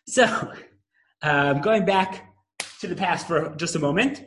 So, going back to the past for just a moment.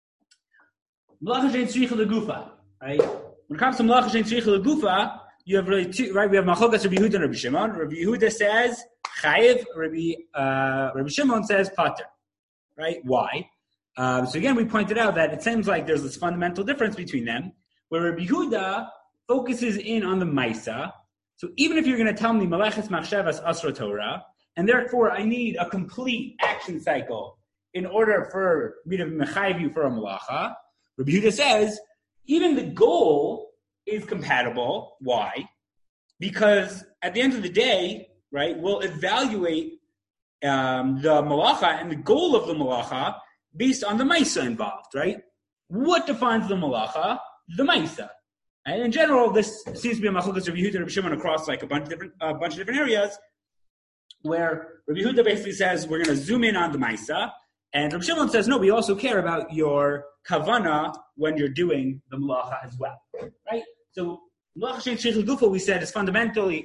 Malacha shein tzricha legufa, right? When it comes to malacha shein tzricha legufa, you have really two, right? We have Machokas Rabbi Yehuda and Rabbi Shimon. Rabbi Yehuda says chayiv, Rabbi Shimon says pater, right? Why? So again, we pointed out that it seems like there's this fundamental difference between them, where Rabbi Yehuda focuses in on the Maisa. So even if you're going to tell me Maleches Machshavas Asra Torah, and therefore I need a complete action cycle in order for me to mechayiv you for a malacha, Rabbi Yehuda says even the goal is compatible. Why? Because at the end of the day, right, we'll evaluate the malacha and the goal of the malacha based on the Maisa involved, right? What defines the malacha? The Maisa. And in general, this seems to be a machukas Rabbi Yehuda and Rabbi Shimon across like a bunch of different areas, where Rabbi Yehuda basically says we're going to zoom in on the Maisa, and Rabbi Shimon says no, we also care about your kavana when you're doing the malacha as well, right? So malacha shein tzricha legufa, we said, is fundamentally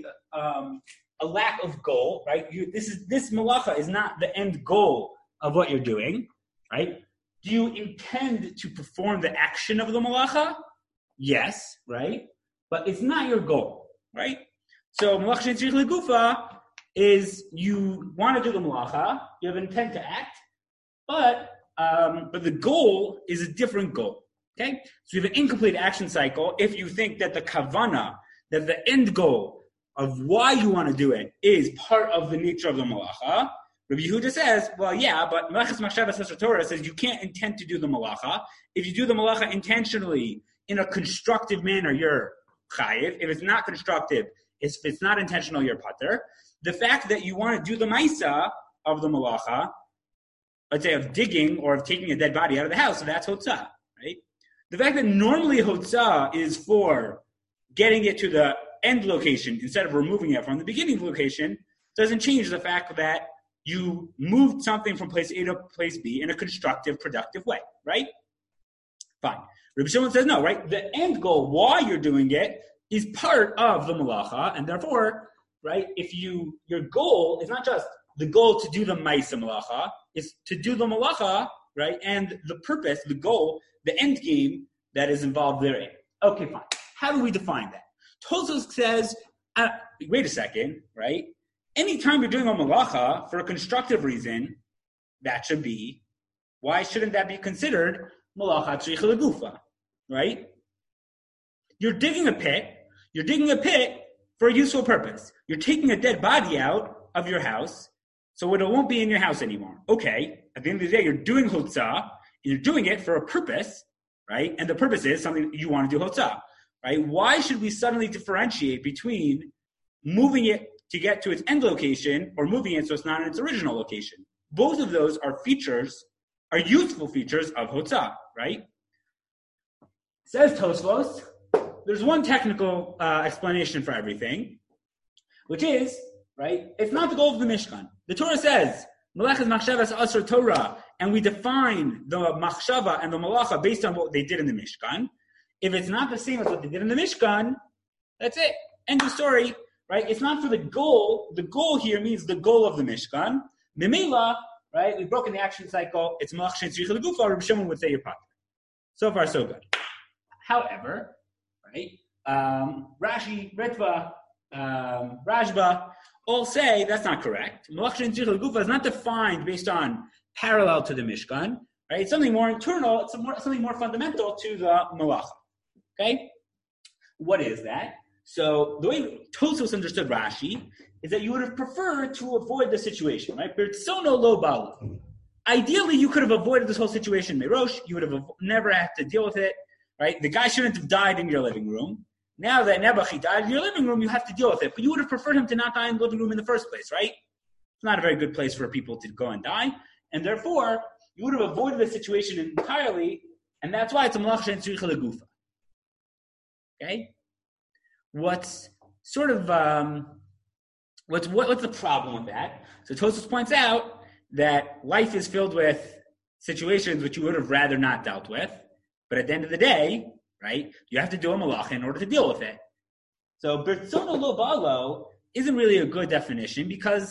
a lack of goal, right? This malacha is not the end goal of what you're doing, right? Do you intend to perform the action of the malacha? Yes, right? But it's not your goal, right? So malacha shein tzricha legufa is you want to do the malacha, you have intent to act, but the goal is a different goal, okay? So you have an incomplete action cycle if you think that the kavana, that the end goal of why you want to do it is part of the nature of the malacha. Rabbi Yehuda says, well, yeah, but Meleches Machshavas Asra Torah says you can't intend to do the malacha. If you do the malacha intentionally in a constructive manner, you're chayiv. If it's not constructive, if it's not intentional, you're pater. The fact that you want to do the maisa of the malacha, let's say of digging or of taking a dead body out of the house, so that's hotzah, right? The fact that normally hotzah is for getting it to the end location instead of removing it from the beginning location doesn't change the fact that you moved something from place A to place B in a constructive, productive way, right? Fine. Rabbi Shimon says no, right? The end goal, why you're doing it, is part of the malacha, and therefore, right, your goal is not just the goal to do the maisa malacha, is to do the malacha, right, and the purpose, the goal, the end game that is involved therein. Okay, fine. How do we define that? Tosfos says, wait a second, right? Anytime you're doing a malacha for a constructive reason, why shouldn't that be considered malacha tzricha legufa, right? You're digging a pit for a useful purpose. You're taking a dead body out of your house, so it won't be in your house anymore. Okay, at the end of the day, you're doing hotzah, and you're doing it for a purpose, right? And the purpose is something you want to do hotzah, right? Why should we suddenly differentiate between moving it to get to its end location or moving it so it's not in its original location? Both of those are useful features of hotzah, right? Says Tosfos, there's one technical explanation for everything, which is, right, it's not the goal of the Mishkan. The Torah says, Meleches Machshavas Asra Torah, and we define the Machshava and the Malacha based on what they did in the Mishkan. If it's not the same as what they did in the Mishkan, that's it. End of story, right? It's not for the goal. The goal here means the goal of the Mishkan. Memela, right, we've broken the action cycle. It's Malach Shein Tzricha Legufa, Rabbi Shimon would say you're pater. So far, so good. However, right, Rashi, Ritva, Rashba all say that's not correct. Malach Shein Tzricha Legufa is not defined based on parallel to the Mishkan, right? It's something more internal. It's something more fundamental to the Malacha. Okay? What is that? So the way Tosfos understood Rashi is that you would have preferred to avoid the situation, right? Birtzono lo balu. Ideally, you could have avoided this whole situation, Merosh. You would have never had to deal with it, right? The guy shouldn't have died in your living room. Now that Nebuchadnezzar died in your living room, you have to deal with it. But you would have preferred him to not die in the living room in the first place, right? It's not a very good place for people to go and die. And therefore, you would have avoided the situation entirely, and that's why it's a Malach Shein Tzricha Legufa. Okay? What's sort of what's the problem with that? So Tosfos points out that life is filled with situations which you would have rather not dealt with, but at the end of the day, right, you have to do a malacha in order to deal with it. So Birtzono lo balo isn't really a good definition because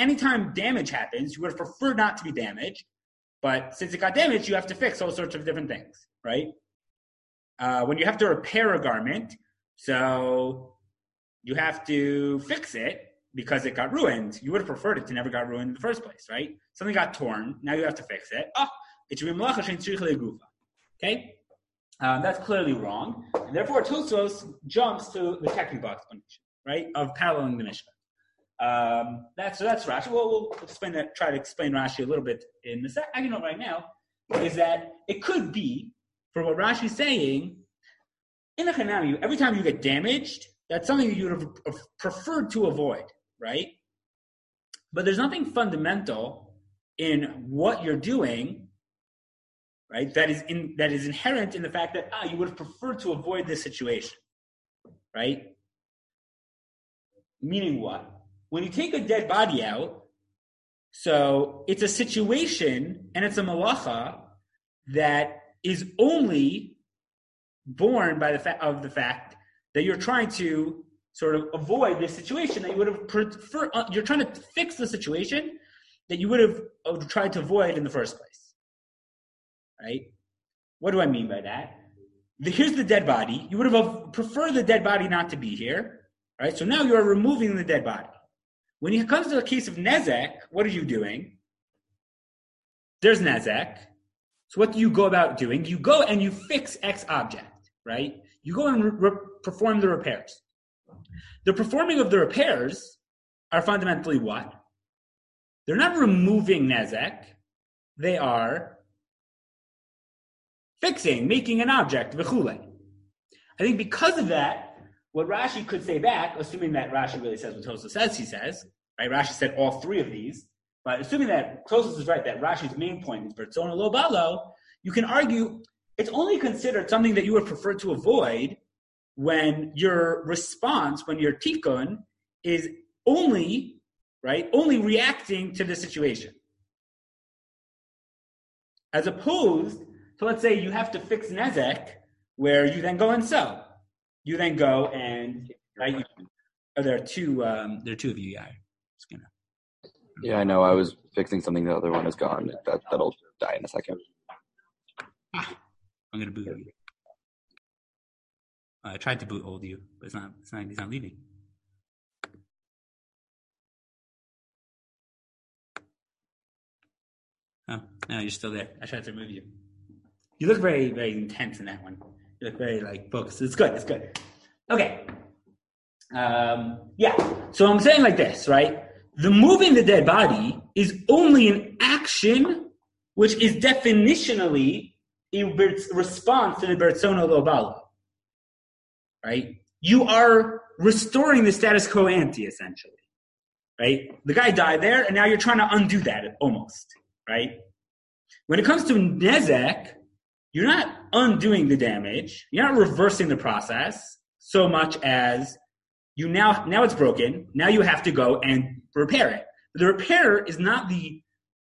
anytime damage happens, you would have preferred not to be damaged, but since it got damaged, you have to fix all sorts of different things, right? When you have to repair a garment, so you have to fix it because it got ruined. You would have preferred it to never got ruined in the first place, right? Something got torn, now you have to fix it. It should be malacha shein tzricha legufa. Okay? That's clearly wrong. And therefore, Tosfos jumps to the technical explanation, right, of paralleling the Mishnah. That's Rashi. We'll explain that. Try to explain Rashi a little bit in the second. Right now is that it could be for what Rashi's saying in a chanami. Every time you get damaged, that's something that you would have preferred to avoid, right? But there's nothing fundamental in what you're doing, right? That is inherent in the fact that you would have preferred to avoid this situation, right? Meaning what? When you take a dead body out, so it's a situation and it's a malacha that is only born by the fact that you're trying to sort of avoid this situation that you would have preferred. You're trying to fix the situation that you would have tried to avoid in the first place, right? What do I mean by that? Here's the dead body. You would have preferred the dead body not to be here, right? So now you are removing the dead body. When it comes to the case of nezek, what are you doing? There's nezek. So what do you go about doing? You go and you fix X object, right? You go and perform the repairs. The performing of the repairs are fundamentally what? They're not removing nezek. They are fixing, making an object, v'chule. I think because of that, what Rashi could say back, assuming that Rashi really says what Tosfos says he says, right? Rashi said all three of these, but assuming that Tosfos is right, that Rashi's main point is Bertzona lo balo, you can argue it's only considered something that you would prefer to avoid when your response, when your tikkun, is only reacting to the situation. As opposed to, let's say, you have to fix nezek, where you then go and sew. You then go and right. There are two of you, yeah. Yeah, I know. I was fixing something. The other one is gone. That'll die in a second. I'm gonna boot you. I tried to boot old you, but it's not. He's not leaving. Oh no, you're still there. I tried to remove you. You look very, very intense in that one. You look very focused. It's good. It's good. Okay. Yeah. So I'm saying like this, right? The moving the dead body is only an action which is definitionally a response to the Bertzona lo balo. Right? You are restoring the status quo ante, essentially. Right? The guy died there, and now you're trying to undo that almost. Right? When it comes to nezek, you're not undoing the damage. You're not reversing the process so much as you now it's broken. Now you have to go and repair it. The repair is not the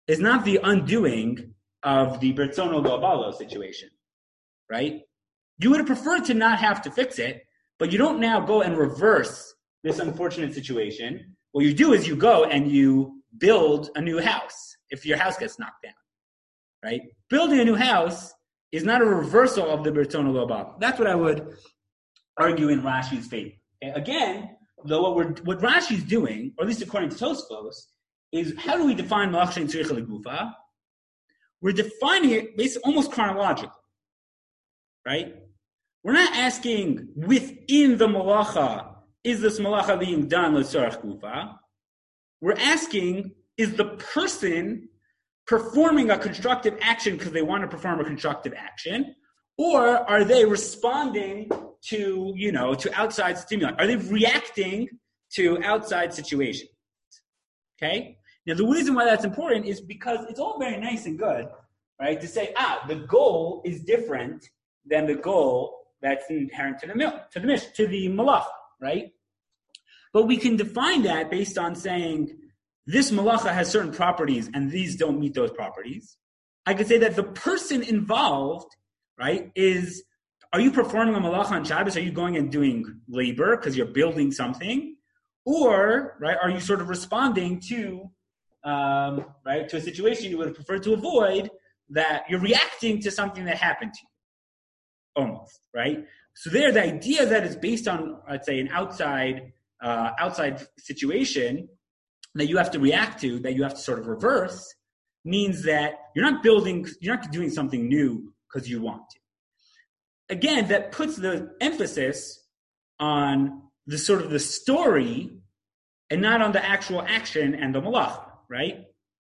undoing of the Bertzona lo balo situation, right? You would have preferred to not have to fix it, but you don't now go and reverse this unfortunate situation. What you do is you go and you build a new house if your house gets knocked down, right? Building a new house is not a reversal of the Bertzona lo balo. That's what I would argue in Rashi's favor. Okay? Again, though, what Rashi's doing, or at least according to Tosfos, is how do we define malach shein tzricha legufa? We're defining it based almost chronologically, right? We're not asking within the malacha, is this malacha being done l'tzarech gufa? We're asking, is the person performing a constructive action because they want to perform a constructive action, or are they responding to outside stimuli? Are they reacting to outside situations? Okay? Now, the reason why that's important is because it's all very nice and good, right, to say, the goal is different than the goal that's inherent to the malacha, right? But we can define that based on saying this malacha has certain properties and these don't meet those properties. I could say that the person involved, right, are you performing a malacha on Shabbos? Are you going and doing labor because you're building something? Or, right, are you sort of responding to right, to a situation you would prefer to avoid, that you're reacting to something that happened to you, almost, right? So there, the idea that it's based on, let's say, an outside situation that you have to react to, that you have to sort of reverse, means that you're not doing something new because you want to. Again, that puts the emphasis on the sort of the story and not on the actual action and the malacha, right?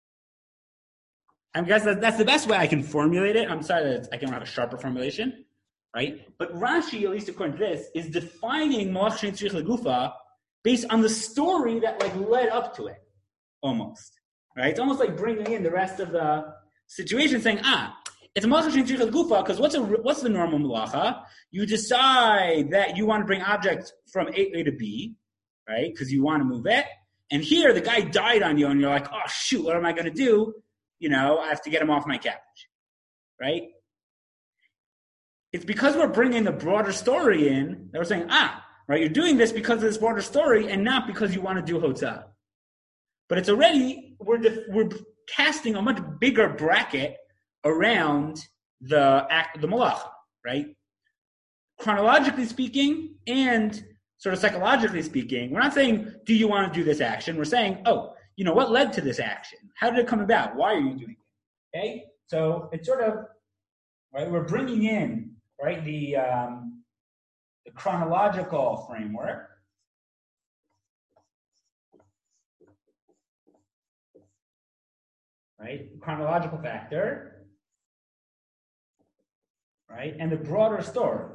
I guess that's the best way I can formulate it. I'm sorry that I can't have a sharper formulation, right? But Rashi, at least according to this, is defining malach shein tzrich legufa based on the story that led up to it, almost, right? It's almost like bringing in the rest of the situation, saying, it's a malach shein tzrich legufa because what's the normal malacha? You decide that you want to bring objects from A to B, right? Because you want to move it. And here, the guy died on you, and you're like, oh, shoot, what am I going to do? I have to get him off my couch, right? It's because we're bringing the broader story in that we're saying, right, you're doing this because of this broader story and not because you want to do hotzah. But it's already, we're casting a much bigger bracket around the malacha, right? Chronologically speaking and sort of psychologically speaking, we're not saying, do you want to do this action? We're saying, what led to this action? How did it come about? Why are you doing it? Okay? So it's sort of, right, we're bringing in, right, the chronological framework. Right? The chronological factor. Right? And the broader story.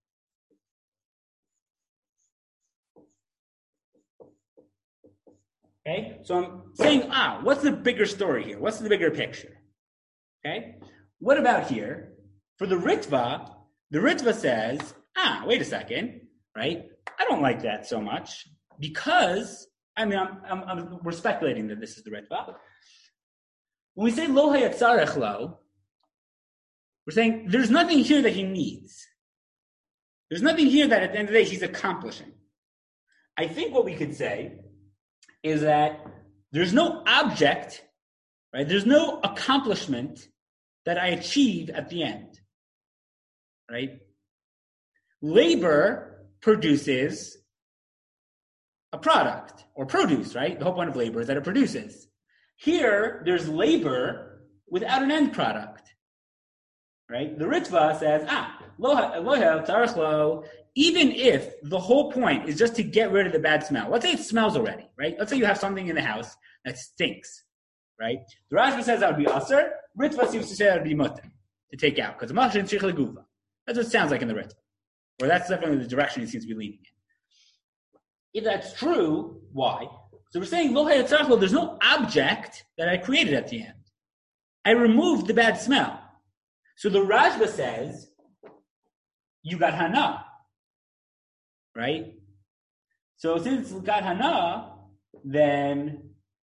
Okay, so I'm saying, what's the bigger story here? What's the bigger picture? Okay, what about here? For the Ritva says, wait a second, right? I don't like that so much because, we're speculating that this is the Ritva. When we say lo hayatzarech lo, we're saying there's nothing here that he needs. There's nothing here that at the end of the day he's accomplishing. I think what we could say is that there's no object, right? There's no accomplishment that I achieve at the end, right? Labor produces a product or produce, right? The whole point of labor is that it produces. Here, there's labor without an end product, right? The Ritva says, even if the whole point is just to get rid of the bad smell. Let's say it smells already, right? Let's say you have something in the house that stinks, right? The Rashba says that would be asr. Ritva seems to say that would be mutter, to take out, because the malach shein tzrich legufa. That's what it sounds like in the Ritva. Or that's definitely the direction it seems to be leaning in. If that's true, why? So we're saying, lo hayatzarech lo, there's no object that I created at the end. I removed the bad smell. So the Rashba says, you got hana. Right? So since it's got hana, then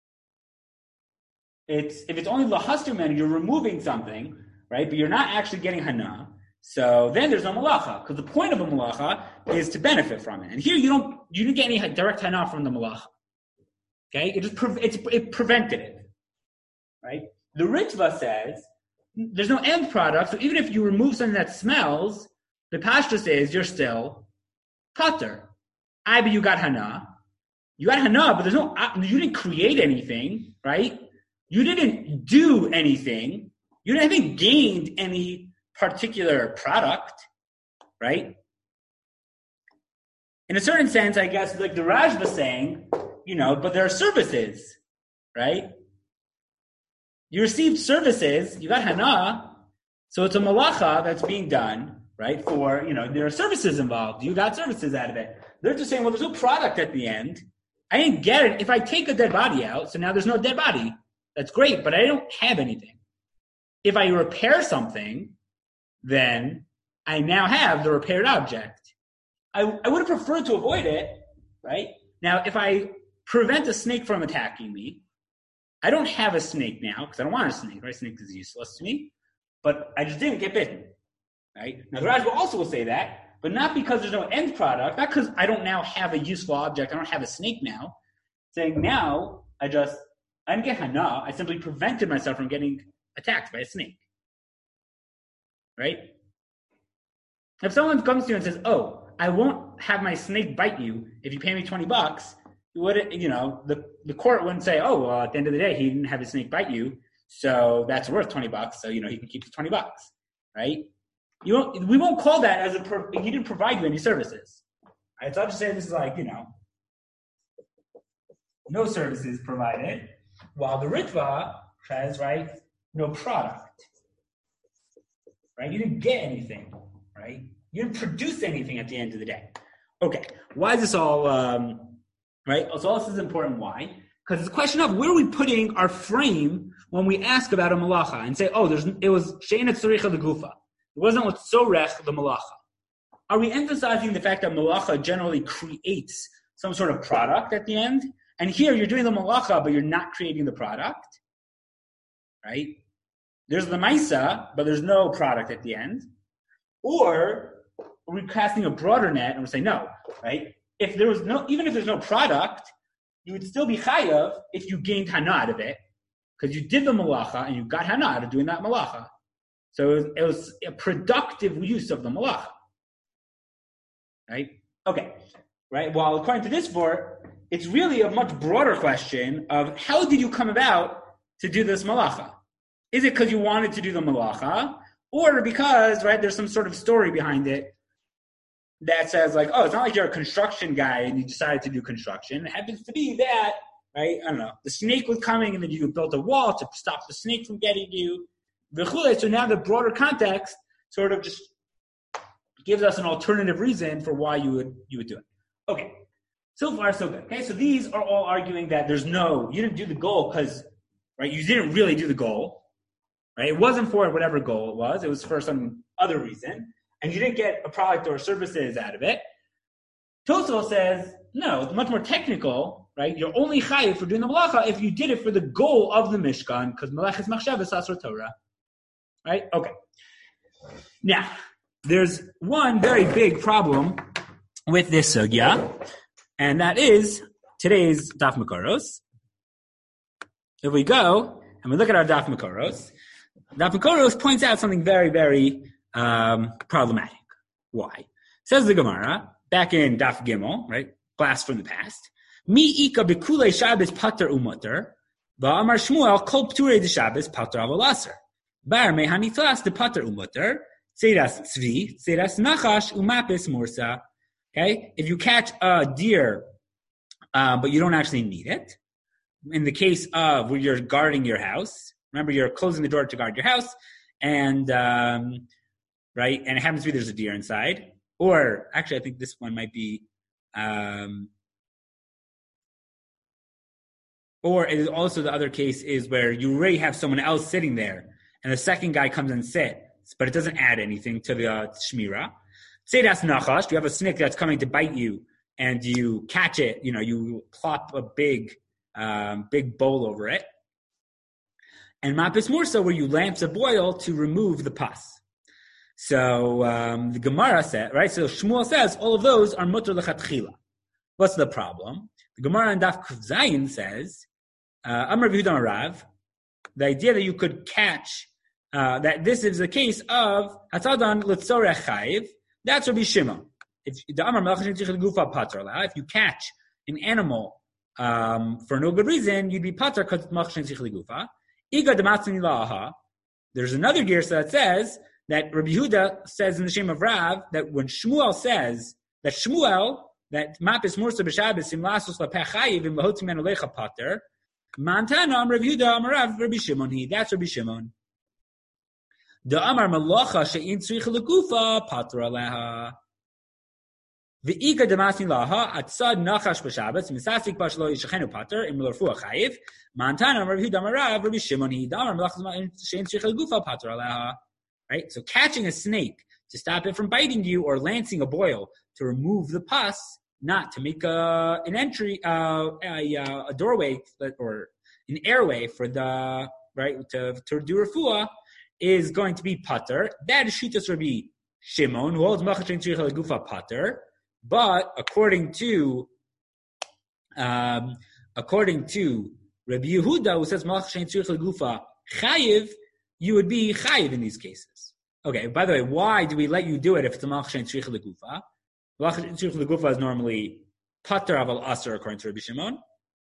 if it's only lahaster man, you're removing something, right? But you're not actually getting hana. So then there's no malacha, because the point of a malacha is to benefit from it. And here you didn't get any direct hana from the malacha. Okay? It's preventative. Right? The Ritva says there's no end product, so even if you remove something that smells, the pashtus says you're still Pater. But you got hana. You got hana, but you didn't create anything, right? You didn't do anything. You haven't gained any particular product, right? In a certain sense, I guess, like the Rashba saying, but there are services, right? You received services, you got hana, so it's a malacha that's being done, right? For, there are services involved. You got services out of it. They're just saying, well, there's no product at the end. I didn't get it. If I take a dead body out, so now there's no dead body. That's great, but I don't have anything. If I repair something, then I now have the repaired object. I would have preferred to avoid it, right? Now, if I prevent a snake from attacking me, I don't have a snake now, because I don't want a snake, right? Snake is useless to me, but I just didn't get bitten. Right? Now, the Rashba also will say that, but not because there's no end product, not because I don't now have a useful object, I don't have a snake now. Saying now, I just I didn't get hana. I simply prevented myself from getting attacked by a snake. Right? If someone comes to you and says, "Oh, I won't have my snake bite you if you pay me $20," you wouldn't, the court wouldn't say, "Oh, well, at the end of the day, he didn't have his snake bite you, so that's worth $20. So he can keep the $20." Right? We won't call that as he didn't provide you any services. Right? So I'll just say this is like no services provided, while the Ritva says, right, no product. Right? You didn't get anything. Right? You didn't produce anything at the end of the day. Okay. Why is this all, right? So all this is important. Why? Because it's a question of where are we putting our frame when we ask about a malacha and say, oh, it was she'ein tzaricha legufa. It wasn't what's sorech the malacha. Are we emphasizing the fact that malacha generally creates some sort of product at the end? And here you're doing the malacha, but you're not creating the product. Right? There's the maisa, but there's no product at the end. Or are we casting a broader net and we're saying no, right? Even if there's no product, you would still be chayav if you gained hana out of it, because you did the malacha and you got hana out of doing that malacha. So it was a productive use of the malacha, right? Okay, right? Well, according to this vort, it's really a much broader question of how did you come about to do this malacha? Is it because you wanted to do the malacha, or because, right, there's some sort of story behind it that says, like, oh, it's not like you're a construction guy and you decided to do construction. It happens to be that, right, I don't know, the snake was coming and then you built a wall to stop the snake from getting you. So now the broader context sort of just gives us an alternative reason for why you would do it. Okay, so far so good. Okay, so these are all arguing that you didn't do the goal because, right, you didn't really do the goal. Right? It wasn't for whatever goal it was for some other reason, and you didn't get a product or services out of it. Tosfos says, no, it's much more technical, right? You're only chayiv for doing the malacha if you did it for the goal of the Mishkan, because malaches machshavas asur Torah. Right? Okay. Now, there's one very big problem with this sugya, and that is today's Daf Makoros. If we go and we look at our Daf Makoros, Daf Makoros points out something very, very problematic. Why? Says the Gemara, back in Daf Gimel, right? Blast from the past. Mi ika bekulei Shabbos pater umater, ba'amar Shmuel kol pturei de Shabbos pater avolaser. Bar mehanitlas de pater umater, tzeras tzvi, tzeras nachash umapis morsa. Okay? If you catch a deer, but you don't actually need it, in the case of where you're guarding your house, remember, you're closing the door to guard your house, and right, and it happens to be there's a deer inside. Or actually, I think this one might be, or it is also the other case is where you already have someone else sitting there, and the second guy comes and sits, but it doesn't add anything to the shmira. Say that's nachash. You have a snake that's coming to bite you, and you catch it. You plop a big bowl over it. And mapis morsa, where you lamps a boil to remove the pus. So the Gemara said, right? So Shmuel says all of those are mutter lechatchila. What's the problem? The Gemara in Daf Kuf Zayin says, Amar Yehuda Rav, the idea that you could catch, that this is the case of Hatzadan Litzorech Chayiv, that's Rabbi Shimon. If you catch an animal for no good reason, you'd be pater because it's machshin tzich legufa. There's another girsa that says that Rabbi Yehuda says in the Shem of Rav that when Shmuel says that mapis morsa b'Shabbos imlasus lapechayiv imlahotzim enolecha pater mantana Rabbi Yehuda amarav Rabbi Shimon that's Rabbi Shimon. The amar malacha she'in tzrich legufa pater aleha. V'ika demasni laha atzad nachash b'Shabbos misasik bashlo yishachenu pater imlorfu achayiv mantana Rabbi Yehuda amarav Rabbi Shimon the amar malacha she'in tzrich legufa pater aleha. Right? So catching a snake to stop it from biting you or lancing a boil to remove the pus, not to make an entry, a doorway or an airway for the, right, to do refuah is going to be pater. That is Shitas Rabbi Shimon, who holds Machachin Tzricha Legufa pater. But according to Rabbi Yehuda, who says malach shein tzrich legufa chayiv, you would be chayiv in these cases. Okay, by the way, why do we let you do it if it's a malach shein tzrich legufa? Malach shein tzrich legufa is normally pater aval aser according to Rabbi Shimon.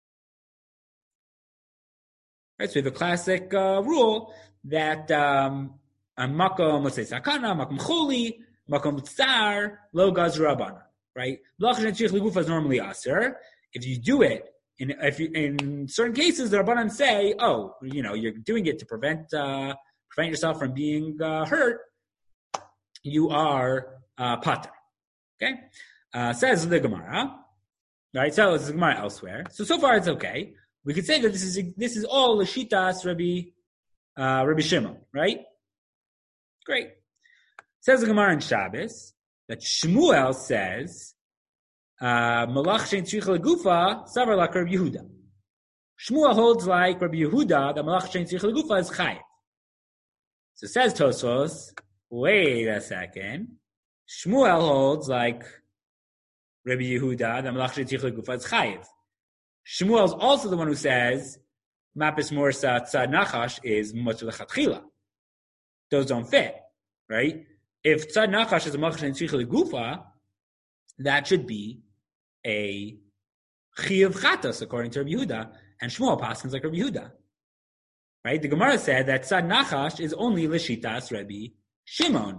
Right, so we have a classic rule that makom, let's say sakana, makom choli, makom tsar, lo gaz rabana. Right, malach shein tzrich legufa is normally aser. If you do it, in certain cases, the Rabbanan say, "Oh, you're doing it to prevent yourself from being hurt. You are pater." Okay, says the Gemara. Right, so it's the Gemara elsewhere. So far it's okay. We could say that this is all Lashitas Rabbi Shimon. Right? Great. Says the Gemara in Shabbos that Shmuel says. Malach shein tzrich legufa savar like Rabbi Yehuda. Shmuel holds like Rabbi Yehuda that malach shein tzrich legufa is chayiv. So says Tosfos, wait a second. Shmuel holds like Rabbi Yehuda that malach shein tzrich legufa is chayiv. Shmuel is also the one who says mapis morsa tzad nachash is mutter lechatchila. Those don't fit, right? If tzad nachash is a malach shein tzrich legufa, that should be a chiyuv chatas according to Rabbi Yehuda, and Shmuel paskins like Rabbi Yehuda. Right? The Gemara said that tzad nachash is only l'shitas Rabbi Shimon.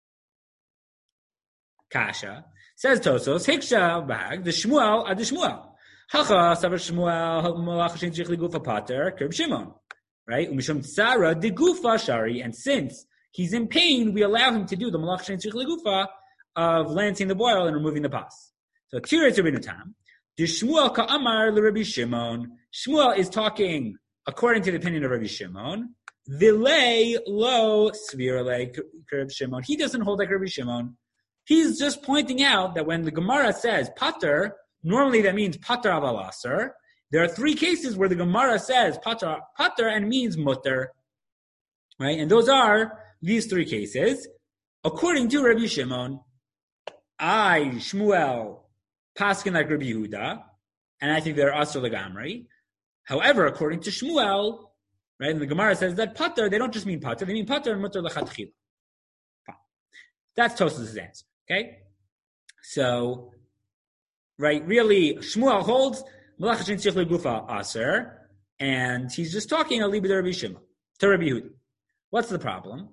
Kasha says Tosos hiksha bag the Shmuel ad Shmuel hacha savar Shmuel malach shein tzrich legufa pater Rabbi Shimon. Right? Umishum tzara de gufa shari, and since he's in pain, we allow him to do the malach shein tzrich legufa of lancing the boil and removing the pus. So Tiras Rabbeinu Tam, the Shmuel ka'amar l'Rabbi Shimon. Shmuel is talking according to the opinion of Rabbi Shimon. Vilei lo svira like Rabbi Shimon. He doesn't hold like Rabbi Shimon. He's just pointing out that when the Gemara says pater, normally that means pater aval aser. There are three cases where the Gemara says pater and means mutter. Right? And those are these three cases. According to Rabbi Shimon, I, Shmuel, paskin like Rabbi Yehuda, and I think they're asur legamri. However, according to Shmuel, right, and the Gemara says that pater, they don't just mean pater, they mean pater and mutter lechatchila. That's Tosfos' answer. Okay? So, right, really, Shmuel holds malach shein tzrich legufa aser, and he's just talking a libid Rabbi Shimon, to Rabbi Yehuda. What's the problem?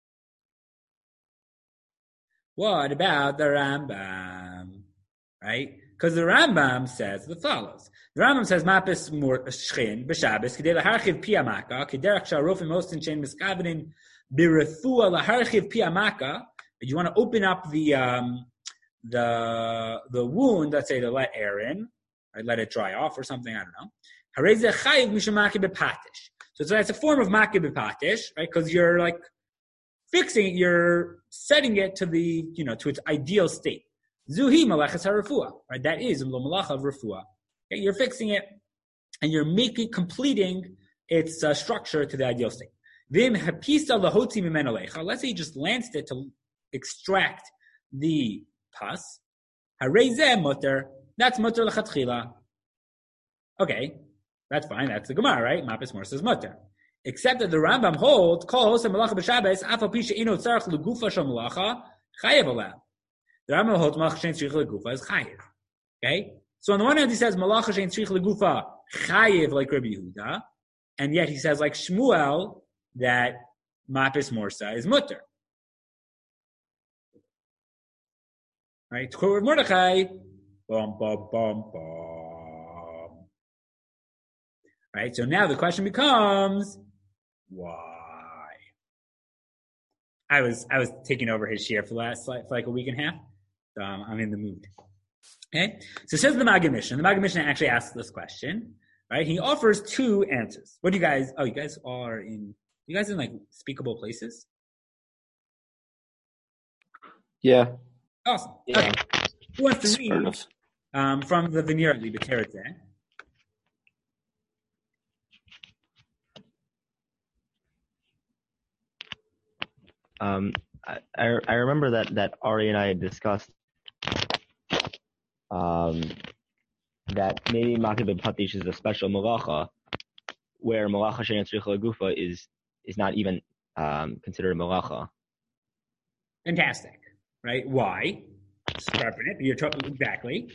What about the Rambam? Right? Because the Rambam says the follows. The Rambam says, Mapis shchin b'Shabbos k'dei laharchiv pi amaka k'derech sharofim ostin shein miskavenin b'refua laharchiv pi amaka. You want to open up the wound, let's say, to let air in, or let it dry off or something, I don't know. Harei zeh chayiv mishum maki b'patish. So it's a form of maki b'patish, right? Because you're like fixing it, you're setting it to the, to its ideal state. Zuhi malachas harafua, right? That is malacha of refuah. Okay? You're fixing it, and you're completing its structure to the ideal state. Vim hapisa lahotzi mimeno lecha. Let's say you just lanced it to extract the pus. Harei zeh mutter. That's mutter lechatchila. Okay, that's fine. That's the Gemara, right? Mapis Mor says mutter. Except that the Rambam holds, kol hosa malacha b'Shabbos, afal pi she'ino tzarech legufa shel malacha, chayev alav. The Rambam holds malacha shein tzrich legufa is chayev. Okay? So on the one hand he says malacha shein tzrich legufa chayev like Rabbi Yehuda, and yet he says like Shmuel that mapis morsa is mutter. Right? To quote Mordechai, bum bum bum bum. Right? So now the question becomes, why? I was taking over his share for like a week and a half. So I'm in the mood. Okay? So says the Maggid Mishnah. The Maggid Mishnah actually asks this question. Right? He offers two answers. What do you guys you guys in like speakable places? Yeah. Awesome. Yeah. Okay. Who wants to read from the Veneer Libeteret? I remember that Ari and I had discussed that maybe Makeh b'Patish is a special malacha where malacha she'ein tzricha legufa is not even considered a malacha. Fantastic, right? Why? Sharpen it. You're talking exactly.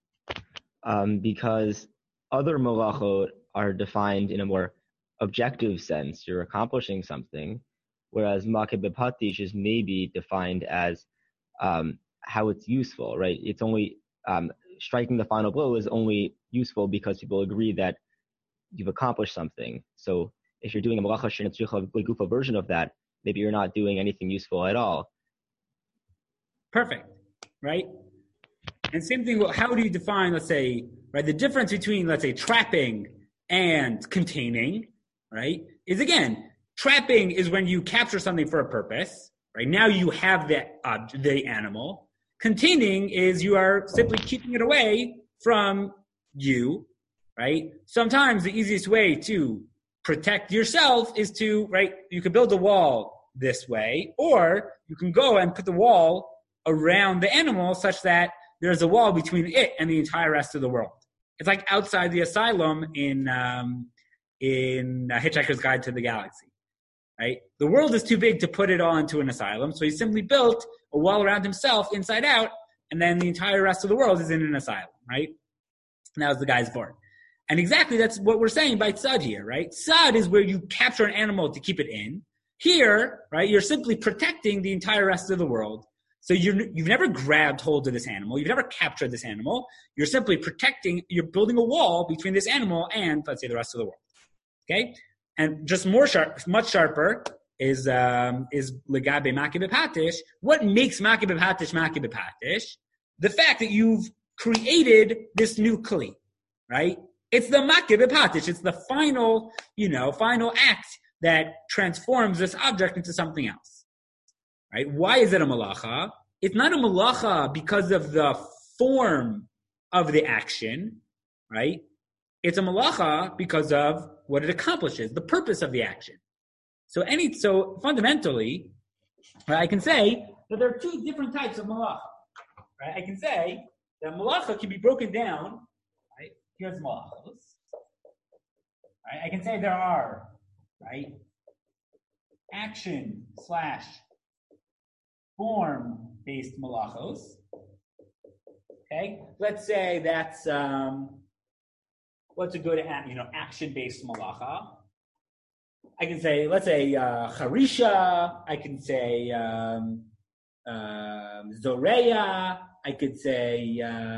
Because other malachot are defined in a more objective sense. You're accomplishing something, whereas makeh b'patish is maybe defined as how it's useful, right? It's only striking the final blow is only useful because people agree that you've accomplished something. So if you're doing a malacha she'ein tzricha legufa version of that, maybe you're not doing anything useful at all. Perfect, right? And same thing, how do you define, let's say, right, the difference between, let's say, trapping and containing, right, is, again, trapping is when you capture something for a purpose, right? Now you have the animal. Containing is you are simply keeping it away from you, right? Sometimes the easiest way to protect yourself is to, right, you can build a wall this way, or you can go and put the wall around the animal such that there's a wall between it and the entire rest of the world. It's like outside the asylum in Hitchhiker's Guide to the Galaxy, right? The world is too big to put it all into an asylum, so he simply built a wall around himself inside out, and then the entire rest of the world is in an asylum, right? And that was the guy's born. And exactly that's what we're saying by tzad here, right? Tzad is where you capture an animal to keep it in. Here, right, you're simply protecting the entire rest of the world. So you've never grabbed hold of this animal. You've never captured this animal. You're simply protecting, you're building a wall between this animal and, let's say, the rest of the world. Okay? And just much sharper is legabe makeh b'patish. What makes makeh b'patish? The fact that you've created this new kli, right? It's the makeh b'patish. It's the final act that transforms this object into something else. Right? Why is it a malacha? It's not a malacha because of the form of the action, right? It's a malacha because of what it accomplishes, the purpose of the action. So fundamentally, right, I can say that there are two different types of malacha. Right? I can say that malacha can be broken down. Right? Here's malachos. Right? I can say there are, right, action / form-based malachos. Okay, let's say that's what's a good action-based malacha. I can say, let's say charisha. I can say zoreya. I could say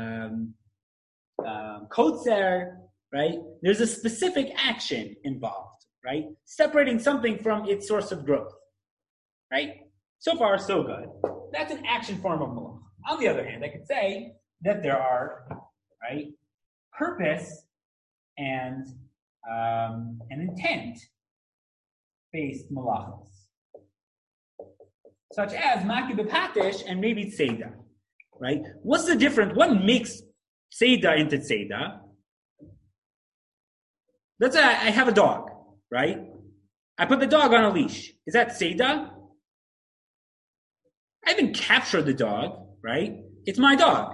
kotzer. Right? There's a specific action involved. Right? Separating something from its source of growth. Right? So far, so good. That's an action form of malacha. On the other hand, I could say that there are, right, purpose and an intent-based malachos, such as makeh b'patish and maybe tzeda. Right? What's the difference? What makes tzeda into tzeda? Let's say I have a dog, right? I put the dog on a leash. Is that tzeda? I haven't captured the dog, right? It's my dog.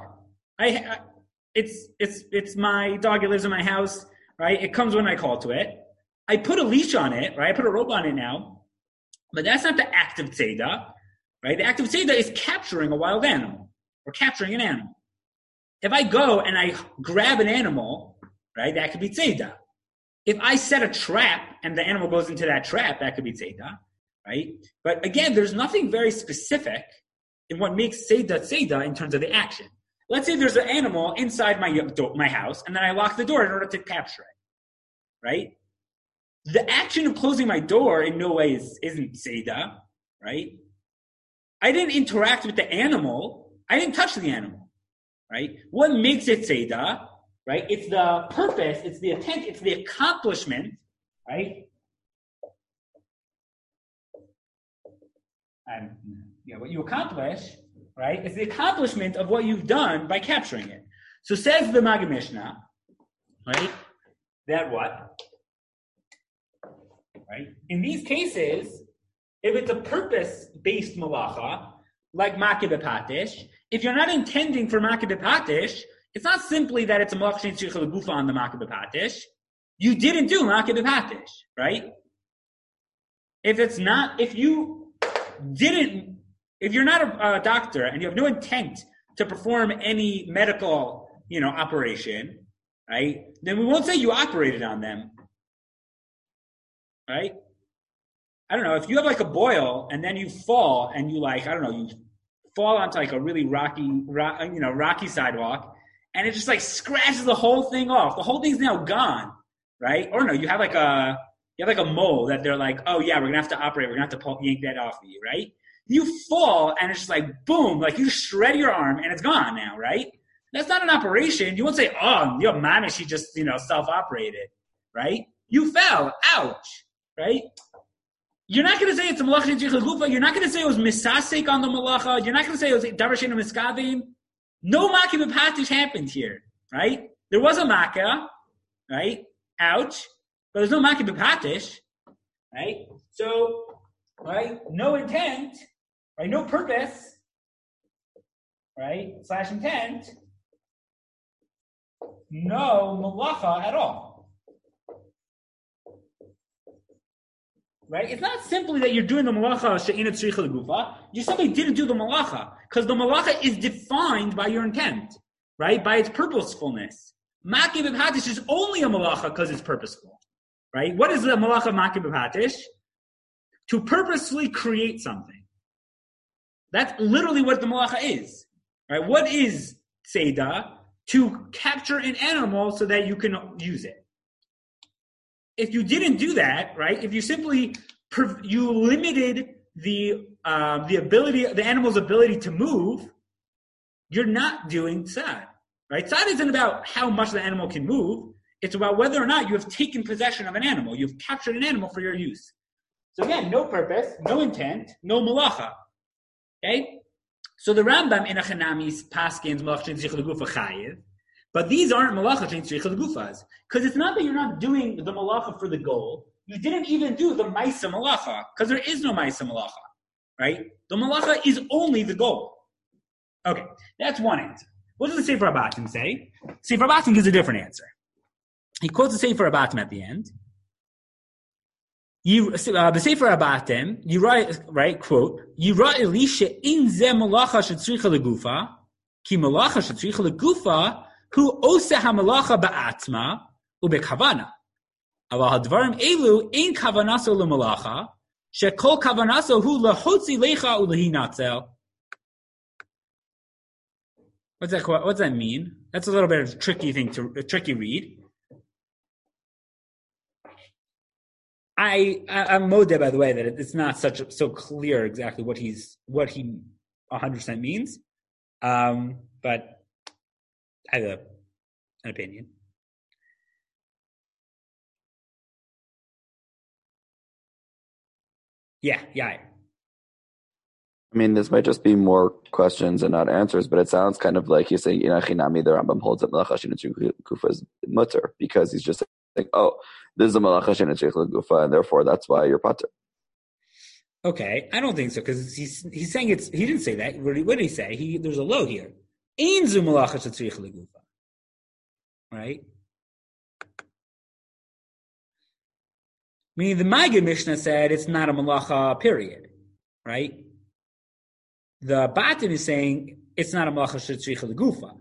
It's my dog. It lives in my house, right? It comes when I call to it. I put a leash on it, right? I put a rope on it now, but that's not the act of tzeda, right? The act of tzeda is capturing a wild animal or capturing an animal. If I go and I grab an animal, right, that could be tzeda. If I set a trap and the animal goes into that trap, that could be tzeda, right? But again, there's nothing very specific in what makes tzeda in terms of the action. Let's say there's an animal inside my house, and then I lock the door in order to capture it, right? The action of closing my door in no way isn't tzeda, right? I didn't interact with the animal. I didn't touch the animal, right? What makes it tzeda, right? It's the purpose, it's the intent, it's the accomplishment, right? What you accomplish, right? It's the accomplishment of what you've done by capturing it. So says the Maggid Mishnah, right? That what? Right? In these cases, if it's a purpose-based malacha, like makeh b'patish, if you're not intending for makeh b'patish, it's not simply that it's a malacha she'ein tzricha legufa on the makeh b'patish. you didn't do makeh b'patish, right? If you're not a doctor and you have no intent to perform any medical, operation, right? Then we won't say you operated on them, right? I don't know, if you have like a boil and then you fall and you you fall onto like a really rocky sidewalk and it just like scratches the whole thing off. The whole thing's now gone, right? Or no, you have like a mole that they're like, oh yeah, we're gonna have to operate. We're gonna have to yank that off of you, right? You fall and it's just like boom, like you shred your arm and it's gone now, right? That's not an operation. You won't say, oh, your mama, she just self-operated, right? You fell, ouch, right? You're not going to say it's a malacha she'ein tzricha l'gufa. You're not going to say it was misasek on the malacha. You're not going to say it was davar she'eino miskavin. No makeh b'patish happened here, right? There was a makeh, right? Ouch. But there's no makeh b'patish, right? So, right? No intent, right? No purpose, right? / intent. No malacha at all. Right? It's not simply that you're doing the malacha she'ein tzricha l'gufa. You simply didn't do the malacha because the malacha is defined by your intent, right? By its purposefulness. Makeh b'patish is only a malacha because it's purposeful, right? What is the malacha makeh b'patish? To purposefully create something. That's literally what the malacha is, right? What is Seidah? To capture an animal so that you can use it. If you didn't do that, right? If you simply you limited the animal's ability to move, you're not doing tzad, right? Tzad isn't about how much the animal can move. It's about whether or not you have taken possession of an animal. You've captured an animal for your use. So again, no purpose, no intent, no malacha. Okay? So the Rambam in Achanami's paskins malacha she'ein tzricha l'gufa chayiv, but these aren't malacha she'ein tzricha l'gufas, because it's not that you're not doing the malacha for the goal. You didn't even do the ma'isa malacha, because there is no ma'isa malacha, right? The malacha is only the goal. Okay, that's one answer. What does the Sefer Abatim say? Sefer Abatim gives a different answer. He quotes the Sefer Abatim at the end. The Sefer Abatim, you write, quote, Yira Elisha in ze malacha shetzricha legufa, ki malacha shetzricha legufa, hu oseh ha-malacha ba'atzma, ubekavana. Aval hadvarim elu ein kavanaso le-malacha, shekol kavanaso hu lehotzi lecha ulehinatzel. What's that mean? That's a little bit of a tricky read. I'm modeh, by the way, that it's not so clear exactly what he 100% means, but I have an opinion. Yeah. I mean, this might just be more questions and not answers, but it sounds kind of like he's saying, Inachinami, the Rambam holds that malacha she'ein tzricha l'gufa is mutter, because he's just saying, oh, this is a malacha she'ein tzricha l'gufa, and therefore that's why you're pater. Okay, I don't think so, because he's saying he didn't say that. What did he say? There's a low here. Ein zu malacha she'ein tzricha l'gufa. Right? Meaning the Maggid Mishnah said it's not a malacha, period. Right? The Batin is saying it's not a malacha she'ein tzricha l'gufa.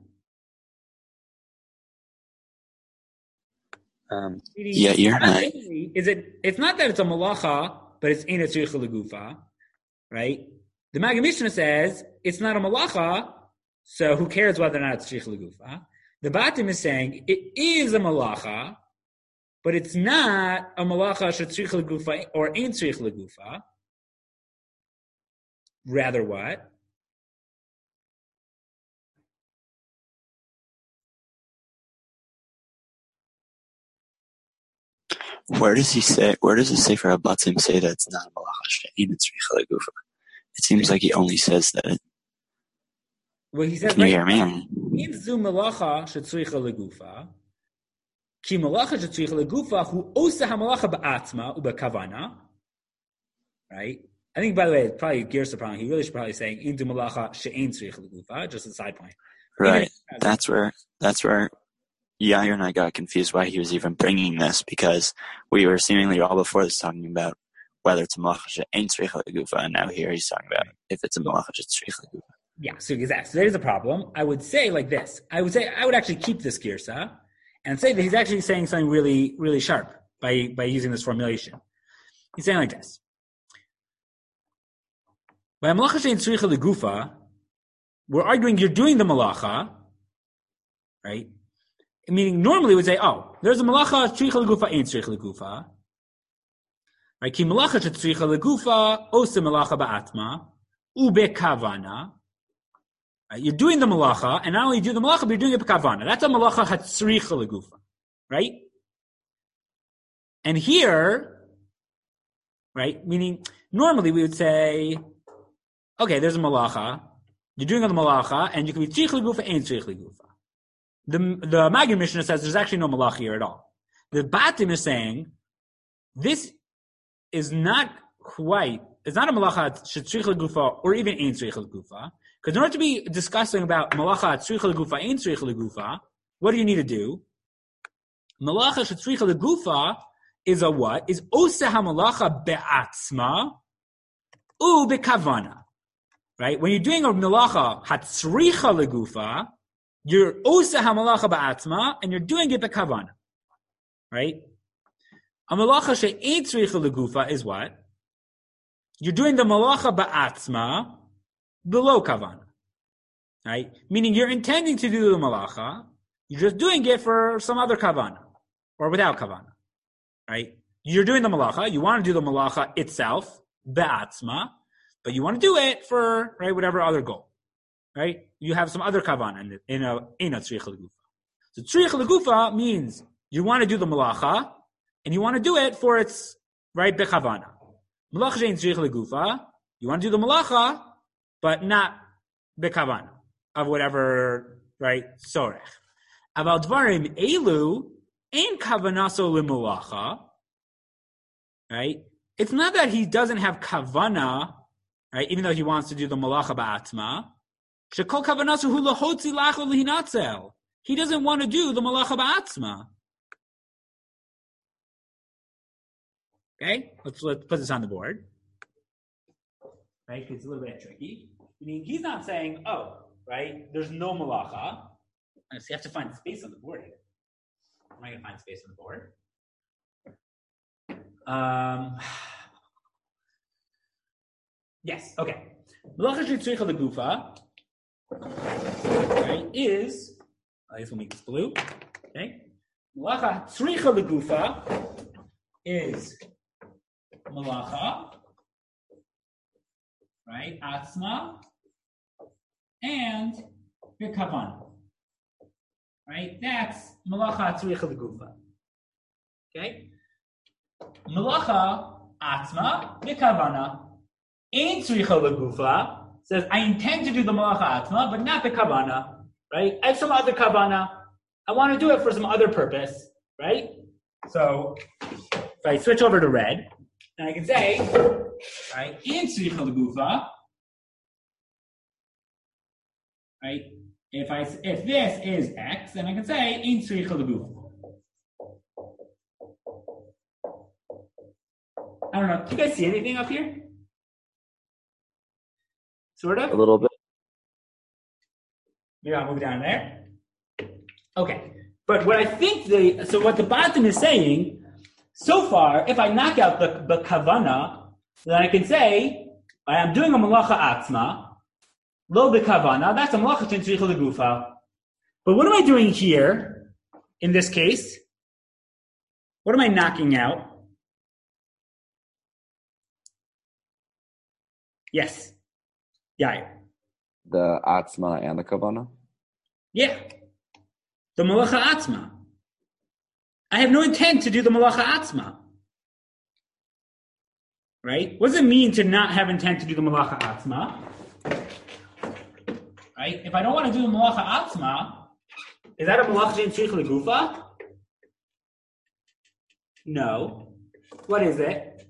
Yeah, you're right. It's not that it's a malacha, but it's ein tzricha l'gufa, right? The Maggid Mishnah says it's not a malacha, so who cares whether or not it's tzricha l'gufa? The Batim is saying it is a malacha, but it's not a malacha she'tzricha l'gufa or ein tzricha l'gufa. Rather what? Where does the Sefer Abatim say that it's not a malacha she'ein tzricha l'gufa? It seems like he only says that. Well, he says, can you hear me? In zu malacha she'tzricha l'gufa, ki malacha she'tzricha l'gufa hu oseh ha-malacha ba'atzma ubekavana. Right? I think, by the way, it's probably Gersa problem. He really should probably say in zu malacha she'ein tzricha l'gufa, just a side point. Right. That's where Yair and I got confused why he was even bringing this, because we were seemingly all before this talking about whether it's a malacha she'ein tzricha legufa, and now here he's talking about if it's a malacha she'tzricha legufa. Yeah, so exactly. So there's a problem. I would say like this. I would actually keep this girsa and say that he's actually saying something really, really sharp by using this formulation. He's saying like this. By malacha she'ein tzricha legufa, we're arguing you're doing the malacha, right? Meaning normally we would say, oh, there's a malacha tzricha legufa, ein tzricha legufa. Right? Ki malacha tzricha legufa, ose malacha ba'atma, ube kavana. Right? You're doing the malacha, and not only do the malacha, but you're doing it b'kavana. That's a malacha hatzricha legufa, right? And here, right, meaning normally we would say, okay, there's a malacha, you're doing the malacha, and you can be tzricha legufa, ein tzricha legufa. The Maggid Mishnah says there's actually no malacha here at all. The Batim is saying this is not quite. It's not a malacha shetzricha legufa or even ein tzricha legufa. Because in order to be discussing about malacha tzricha legufa, ein tzricha legufa, what do you need to do? Malacha shetzricha legufa is a what? Is oseh hamalacha be'atzma u bekavana. Right? When you're doing a malacha hatzricha legufa, you're oseh hamalacha ba'atzma, and you're doing it bekavana, right? A malacha she'ein tzricha legufa is what? You're doing the malacha ba'atzma below kavana, right? Meaning you're intending to do the malacha, you're just doing it for some other kavana, or without kavana, right? You're doing the malacha, you want to do the malacha itself, ba'atzma, but you want to do it for, right, whatever other goal. Right? You have some other kavanah in a tzricha legufa. So tzricha legufa means you want to do the malacha, and you want to do it for its right bekavana. Malacha she'ein tzricha legufa, you want to do the malacha, but not bekavana of whatever right sorech. Aval dvarim elu ein kavanaso lemalacha. Right? It's not that he doesn't have kavana, right? Even though he wants to do the malacha ba'atma. He doesn't want to do the malacha ba'atzma. Okay, let's put this on the board. Right, it's a little bit tricky. I mean, he's not saying, oh, right, there's no malacha. So you have to find space on the board here. How am I going to find space on the board? Yes, okay. Malacha she'tzricha legufa. Right, is, I guess we'll make this blue. Okay, malacha tzricha legufa is malacha, right, atzma, and b'kavana. Right, that's malacha tzricha legufa. Okay, malacha atzma b'kavana. Ein tzricha legufa says, I intend to do the malacha atma, but not the kavana, right? I have some other kavana. I want to do it for some other purpose, right? So, if I switch over to red, and I can say, right, in tzricha legufa, right? If this is X, then I can say in tzricha legufa. I don't know. Do you guys see anything up here? Sort of? A little bit. Maybe I'll move down there. Okay. But what I think what the bottom is saying, so far, if I knock out the kavana, then I can say, I am doing a malacha atzma, lo bekavana, that's a malacha tzricha legufa. But what am I doing here, in this case? What am I knocking out? Yes. Yeah. The atzma and the kavana? Yeah. The malacha atzma. I have no intent to do the malacha atzma. Right? What does it mean to not have intent to do the malacha atzma? Right? If I don't want to do the malacha atzma, is that a malacha she'ein tzricha legufa? No. What is it?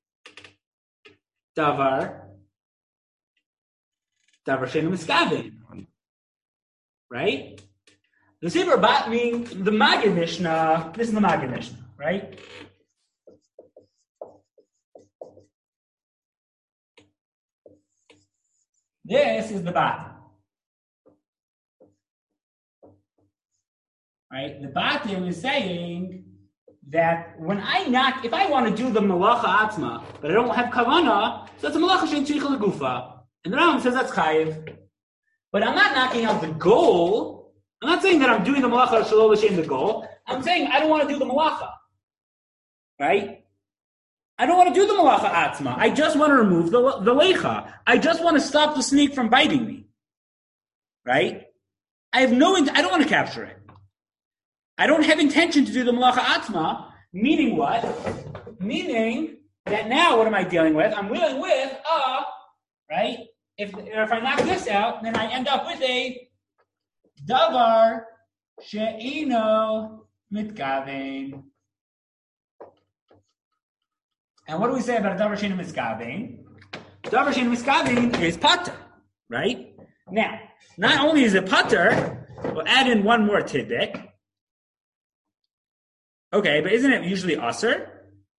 Davar she'einu miskavin. Right? The Sefer Bat means the Maggid Mishnah. This is the Maggid Mishnah, right? This is the Bat. Right? The Batim is saying that when if I want to do the Malacha Atzma, but I don't have Kavanah, so that's a Malacha Shein Tzricha L'Gufa. And the Rambam says that's Chayiv. But I'm not knocking out the goal. I'm not saying that I'm doing the Malacha Shalom L'Shem the goal. I'm saying I don't want to do the Malacha. Right? I don't want to do the Malacha Atzma. I just want to remove the Lecha. I just want to stop the snake from biting me. Right? I don't want to capture it. I don't have intention to do the Malacha Atzma, meaning what? Meaning that now what am I dealing with? I'm dealing with right? If I knock this out, then I end up with a Davar She'ino Mitkavein. And what do we say about a Davar She'ino Mitkavein? Davar She'ino Mitkavein is Pater, right? Now, not only is it Pater, we'll add in one more tidbit. Okay, but isn't it usually Asr?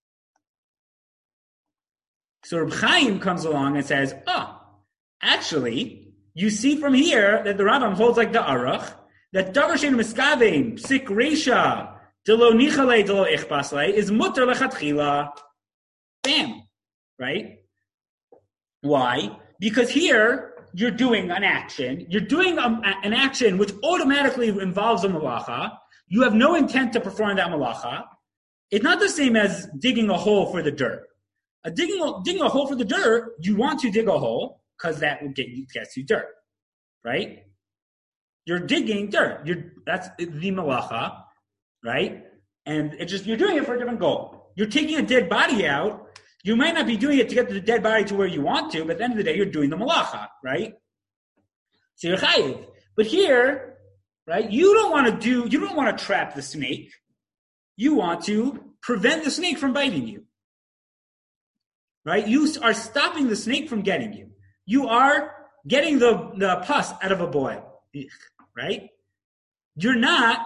So Reb Chaim comes along and says, actually, you see from here that the Rambam holds like the Aruch, that Davar She'eino Miskavein, Psik Reisha, Delo Nichale, Delo Ichbasle, is Mutter Lechatchila. Bam. Right? Why? Because here, you're doing an action. You're doing an action which automatically involves a malacha. You have no intent to perform that malacha. It's not the same as digging a hole for the dirt. Digging a hole for the dirt, you want to dig a hole because that will gets you dirt, right? You're digging dirt. That's the malacha, right? And you're doing it for a different goal. You're taking a dead body out. You might not be doing it to get the dead body to where you want to, but at the end of the day, you're doing the malacha, right? So you're chayiv. But here, right, you don't want to trap the snake. You want to prevent the snake from biting you. Right? You are stopping the snake from getting you. You are getting the pus out of a boil. Right? You're not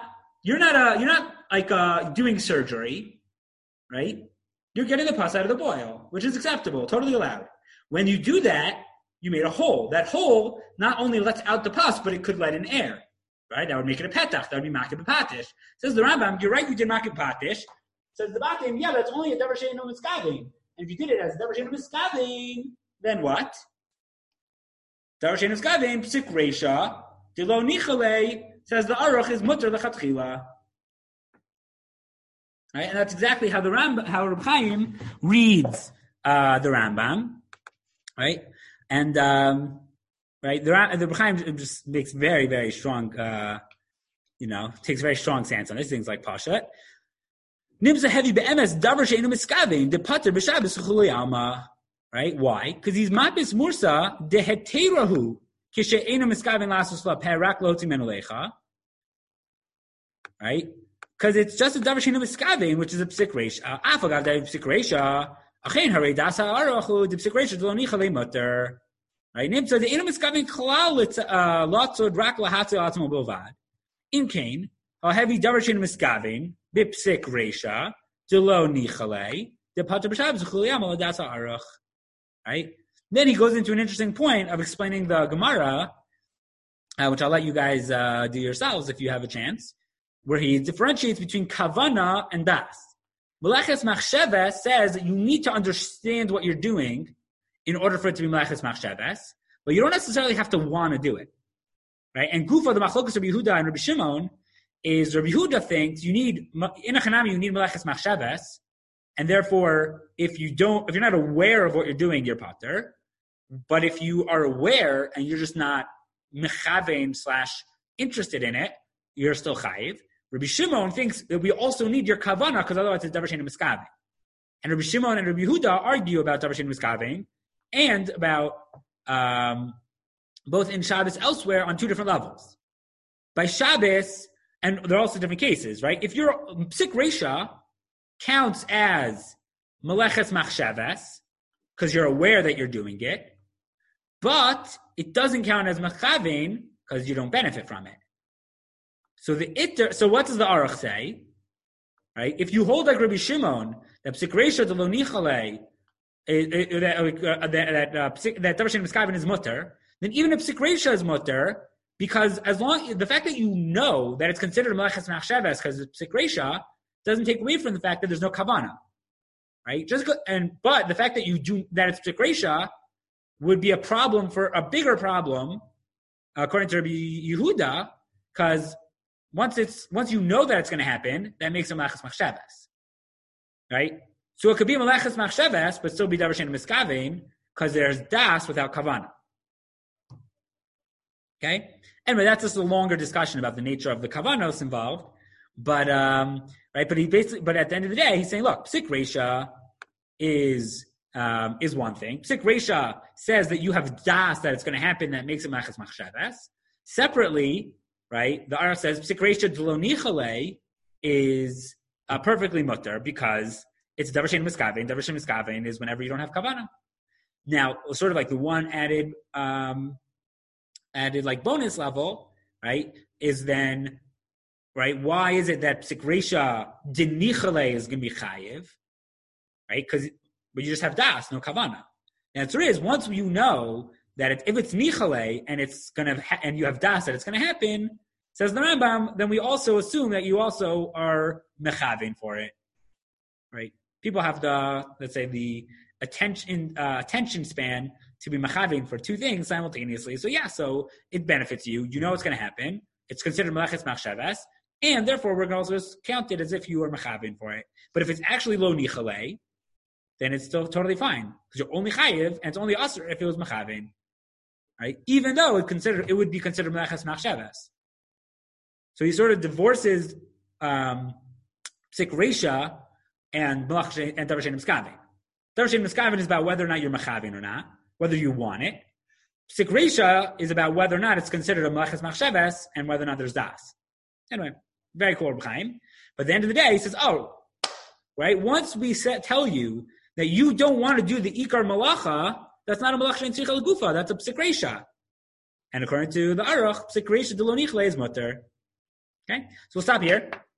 like doing surgery, right? You're getting the pus out of the boil, which is acceptable, totally allowed. When you do that, you made a hole. That hole not only lets out the pus, but it could let in air. Right? That would make it a petach. That would be makib patish. Says the Rambam, you're right, you did makib patish. Says the Batim, yeah, that's only a davar she'eino miskavein. And if you did it as davar she'eino miskavein, then what? Davar she'eino miskavein, psik reisha, delo nichale, says the aruch is mutter lechatchila. Right? And that's exactly how Reb Chaim reads the Rambam. Right? And right, the Reb Chaim just makes very, very strong, takes very strong stance on this. Things like Pashat. Nimsa heavy be'emes davar she'eino miskavein de pater b'Shabbos chulei alma. Right? Why? Because he's mapis mursa deheterahu kishe'eino miskavein lasos la perak loti menulecha. Right? Because it's just a davar she'eino miskavein, which is a psik reisha. Afagav da psik reisha. Achein harei dasa aruchu de psik reisha delo nichalei mutter. Right? Nimsa the eino miskavein klal lotzod rak lahatzu atmo bilvad. In Cain, a heavy davar she'eino miskavein. Bipsik reisha, delo nichale, de pater b'Shabbos chulei alma l'dasa aruch. Right? Then he goes into an interesting point of explaining the Gemara, which I'll let you guys do yourselves if you have a chance, where he differentiates between kavana and das. Meleches machsheves says that you need to understand what you're doing in order for it to be meleches machsheves, but you don't necessarily have to want to do it. Right? And Gufa, the machlokas Rabbi Yehuda and Rabbi Shimon, is Rabbi Yehuda thinks you need in a chanami you need meleches machsheves, and therefore if you're not aware of what you're doing, you're pater. But if you are aware and you're just not mechavein / interested in it, you're still chayiv. Rabbi Shimon thinks that we also need your kavana because otherwise it's davar she'eino miskavein. And Rabbi Shimon and Rabbi Yehuda argue about davar she'eino miskavein and about both in Shabbos elsewhere on two different levels. By Shabbos. And there are also different cases, right? If your psik reisha counts as meleches machsheves, because you're aware that you're doing it, but it doesn't count as mechavein because you don't benefit from it. So what does the Aruch say? Right? If you hold like Rabbi Shimon that psik reisha de lo nichale that davar she'ein miskaven is mutter, then even if psik reisha is mutter, because the fact that you know that it's considered meleches machshavas because it's psik reisha doesn't take away from the fact that there's no kavana, right? But the fact that that it's psik reisha would be a bigger problem, according to Rabbi Yehuda, because once you know that it's going to happen, that makes it meleches machshavas, right? So it could be meleches machshavas, but still be davar she'ein miskaven because there's das without kavana. Okay. Anyway, that's just a longer discussion about the nature of the kavanos involved, but right. But at the end of the day, he's saying, look, psik reisha is one thing. Psik reisha says that you have das that it's going to happen that makes it meleches machshavas. Separately, right, the Aruch says psik reisha de lo nichale is perfectly mutter because it's davar she'ein miskaven. Davar she'ein miskaven is whenever you don't have kavana. Now, sort of like the one added like bonus level, right, is then, right, why is it that psik reisha de nichale is going to be chayiv, right? But you just have das, no kavana. The answer is, once you know that if it's nichale and and you have das that it's going to happen, says the Rambam, then we also assume that you also are mechavin for it, right? People have the attention span to be mechavin for two things simultaneously. So it benefits you. You know it's going to happen. It's considered meleches machshavas, and therefore we're going to also count it as if you are mechavin for it. But if it's actually lo nichale, then it's still totally fine because you're only chayiv, and it's only asur if it was mechavin, right? Even though it would be considered meleches machshavas. So he sort of divorces psik reisha and davar she'ein miskaven. Davar she'ein miskaven is about whether or not you're mechavin or not, whether you want it. Psik reisha is about whether or not it's considered a meleches machshavas and whether or not there's das. Anyway, very cool, Chaim. But at the end of the day, he says, right, once we tell you that you don't want to do the ikar malacha, that's not a malacha she'ein tzricha l'gufa, that's a psik reisha. And according to the Aruch, psik reisha de lo nichale is mutter. Okay, so we'll stop here.